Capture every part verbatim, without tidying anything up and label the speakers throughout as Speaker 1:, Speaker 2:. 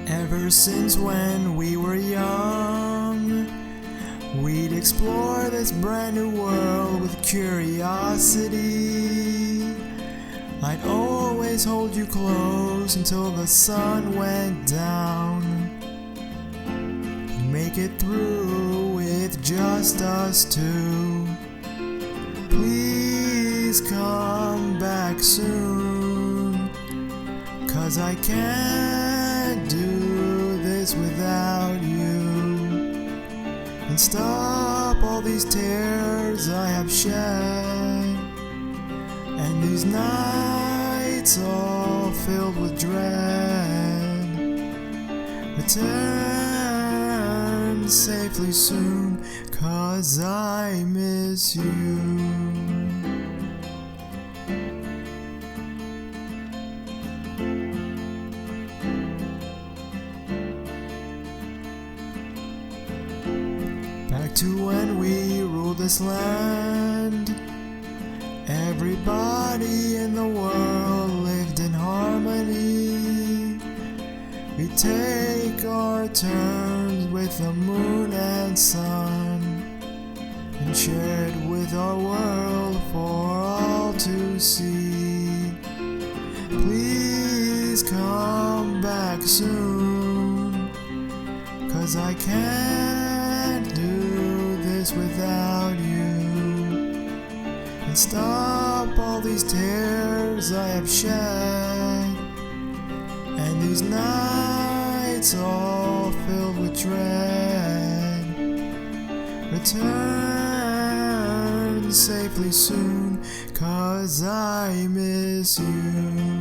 Speaker 1: Ever since when we were young, we'd explore this brand new world with curiosity. I'd always hold you close until the sun went down. Make it through with just us two. Please come back soon, 'cause I can't do this without you. And stop all these tears I have shed, and these nights all filled with dread. Return safely soon, 'cause I miss you. Back to when we ruled this land, everybody in the world lived in harmony. We take our turns with the moon and sun, and share it with our world for all to see. Please come back soon, 'cause I can't do this without you. And stop all these tears I have shed, and these nights all filled with dread. Return safely soon, 'cause I miss you.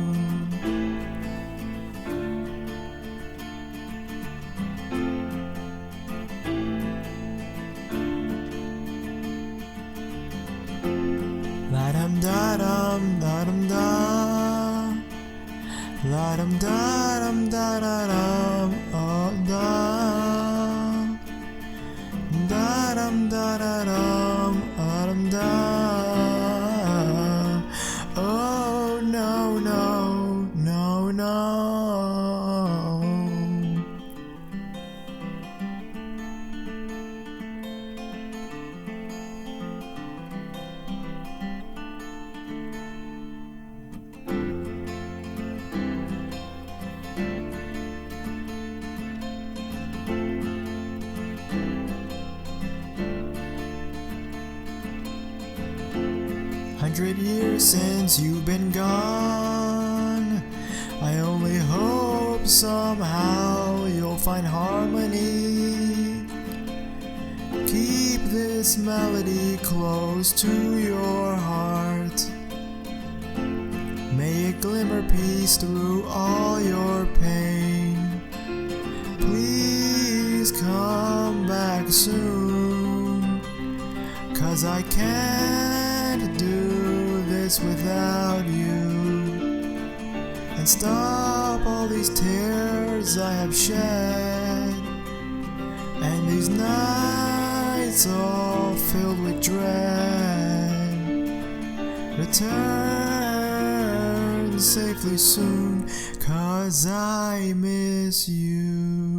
Speaker 1: La-dum da-dum, da-dum da, la-dum da-dum da-da-dum, oh da, da-dum da-da-dum, ah-dum da. Oh no, no, no, no. Hundred years since you've been gone, I only hope somehow you'll find harmony. Keep this melody close to your heart. May it glimmer peace through all your pain. Please come back soon, 'cause I can't do this without you. And stop all these tears I have shed, and these nights all filled with dread. Return safely soon, 'cause I miss you.